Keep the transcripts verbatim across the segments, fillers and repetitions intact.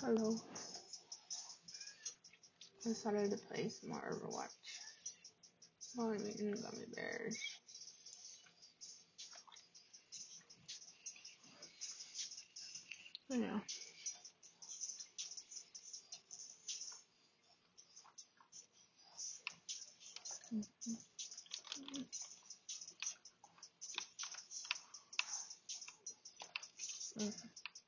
Hello. I decided to play some more Overwatch while I'm eating gummy bears. Yeah. Mm-hmm. Mm-hmm.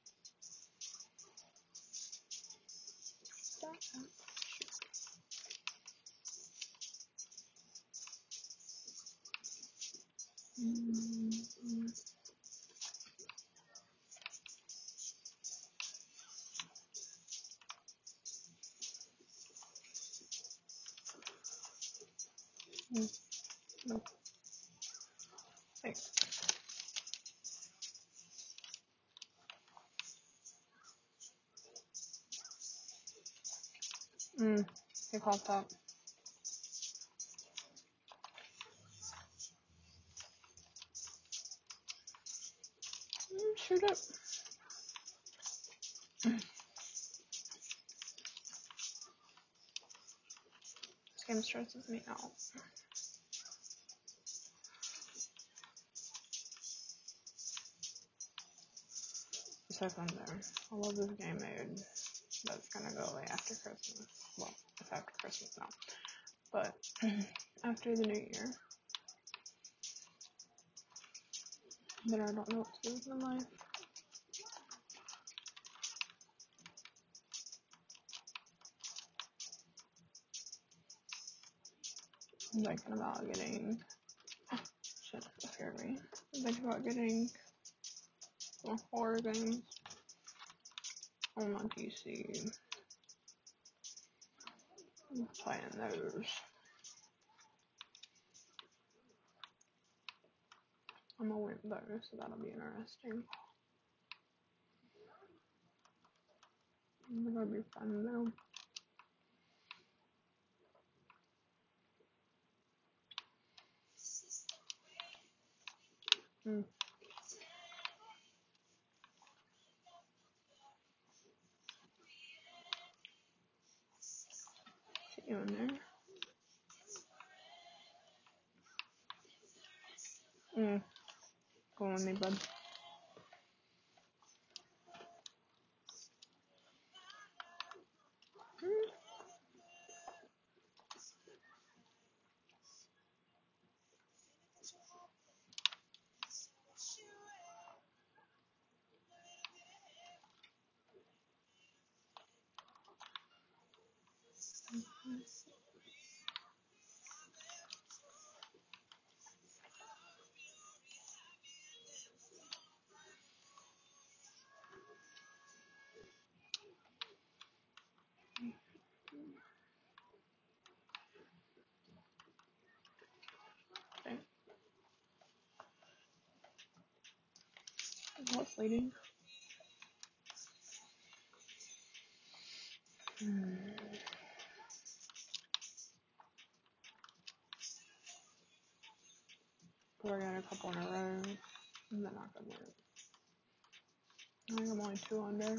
Mm-hmm. Thanks. Mm. They called up. Mm, shoot up. This game stresses me out. So fun there. I love this game mode. That's gonna go away after Christmas. Well, it's after Christmas now. But after the new year. But I don't know what to do with my life. I'm thinking about getting. Shit, that scared me. I'm thinking about getting more horror games on my P C. I'm playing those. I'm gonna win those, so that'll be interesting. That'll be fun though. Mm. See you in there. Mm. Go on me, bud. Mm. Okay. What's waiting? Mm. We got a couple in a row, and then I can win. I think I'm only two under.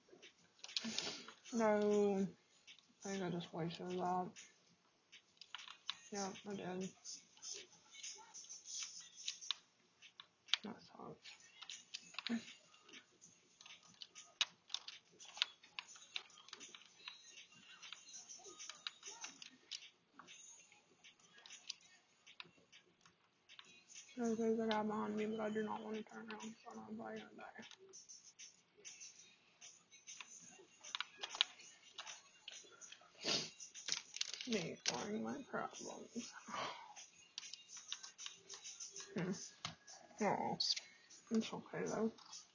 No. I think I just wasted a lot. Yeah, I did. That sucks. There's there's a guy behind me, but I do not want to turn around, so I'm probably gonna die. Me ignoring my problems. Hmm. Oh, it's okay though.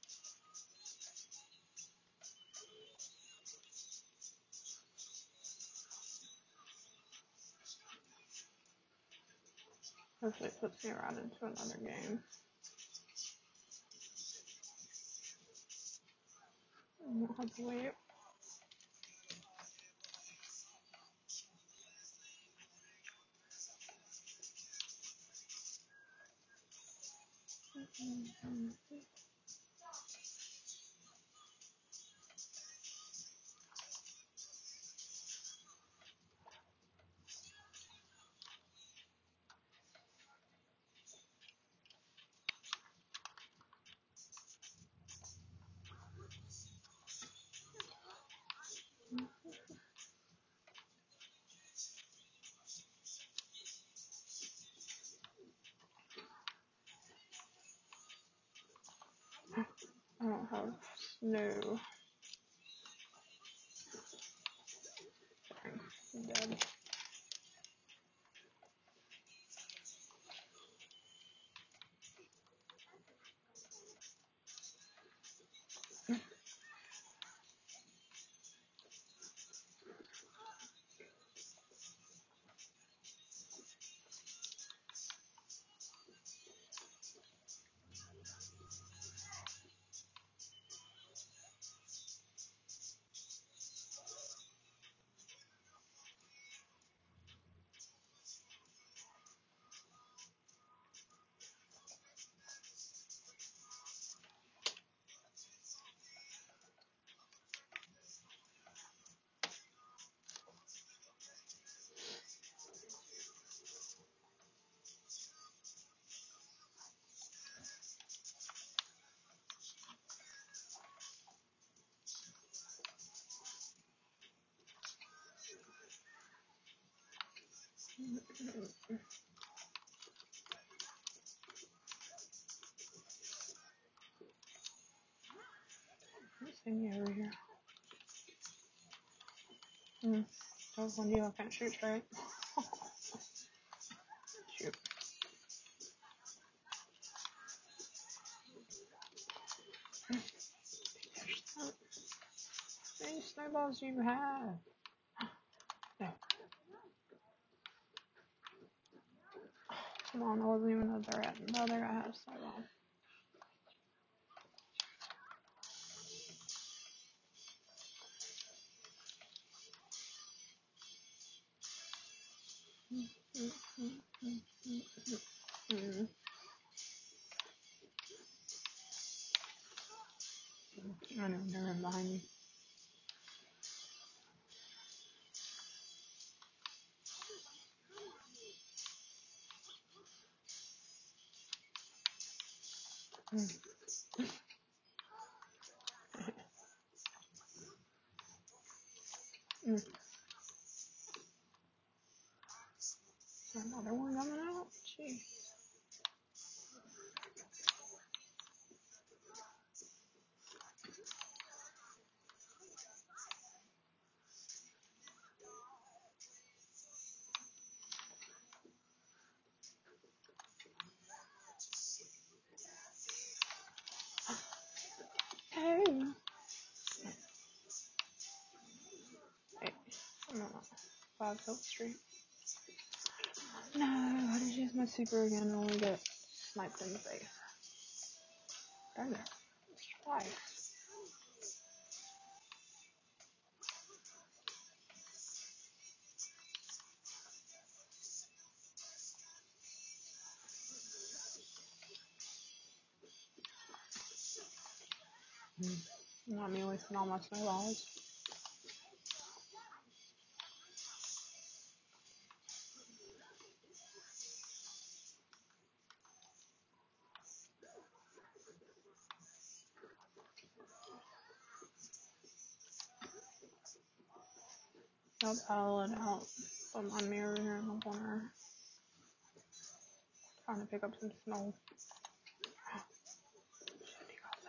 Hopefully it puts me right into another game. I won't have to wait. No. Sorry, I'm dead. See me over here. Hmm. That was on you. I can't shoot straight. Shoot. How many snowballs do you have? No. Come on, I wasn't even know they're at. No, they're at a snowball. Mm. I know they're right behind me. Mm. Mm. Another one coming out? Jeez. Hey. Hey. I'm on Five Hill Street. No, I just used my super again and only get sniped in the face. Darn it. Twice. Mm. Not me wasting all my snowballs. I'll paddle it out. Put my mirror here in the corner. Trying to pick up some snow. Shit, he got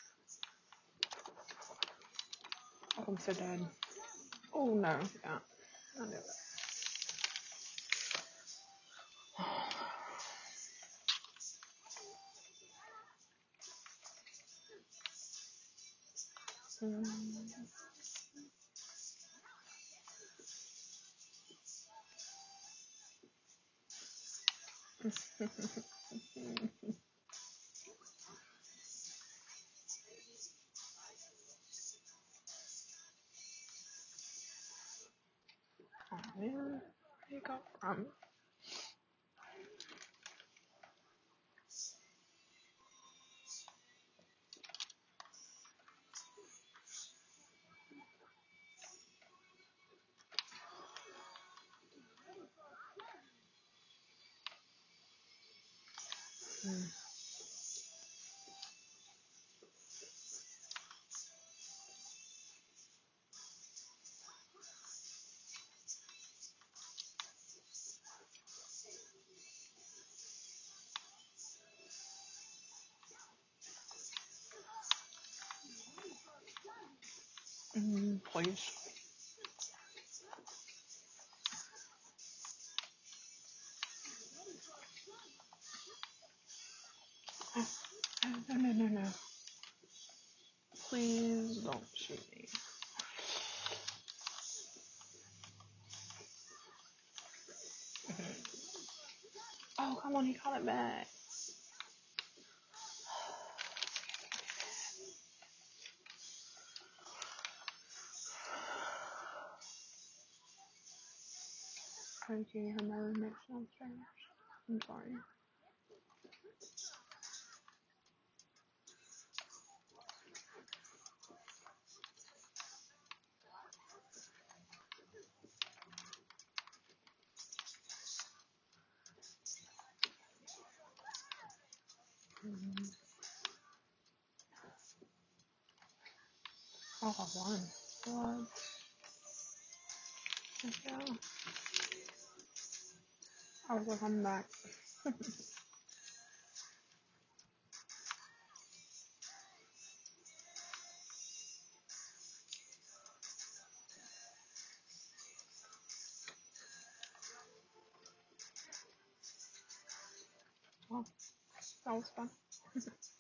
that. Oh, I'm so dead. Oh no, yeah. I'll do it. Oh man, where you come from? Mm. Mm, please. No, no, no, no. Please don't shoot me. Oh, come on, he caught it back. Are you kidding? Her mother makes downstairs. I'm sorry. Mm-hmm. Oh, I won. God. Yeah. I was like, I'm back. Well, that was fun.